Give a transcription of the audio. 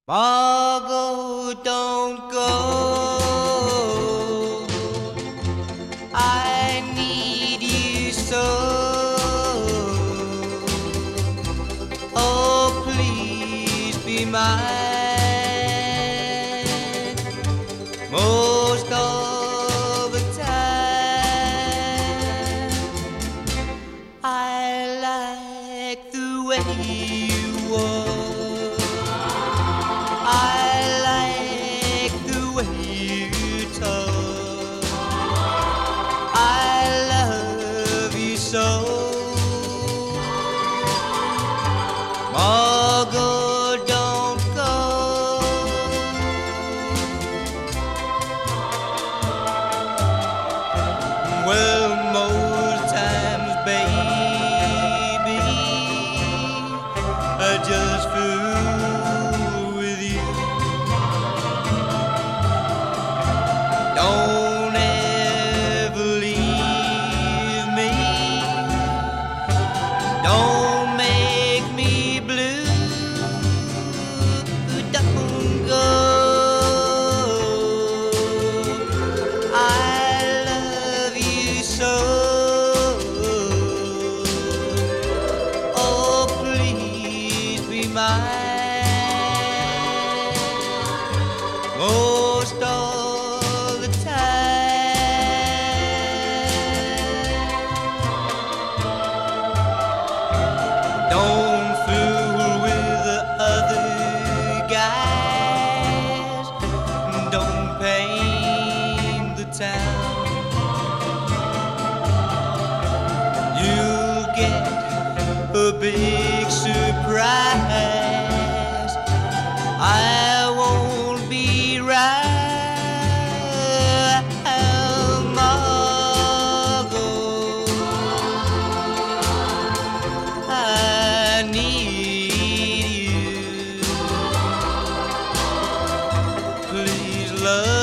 Margot, don't go. I need you so. Oh, please be mine. Most of the time, I like the way you walk. I like the way you talk. I love you so. Margot, don't go. Well, most times, baby, I just fool with you. Don't ever leave me. Don't make me blue. Don't go. I love you so. Oh, please be mine. Most of the time. Don't fool with the other guys. Don't paint the town. You'll get a big surprise. I won't be right. Margot, I need you. Please love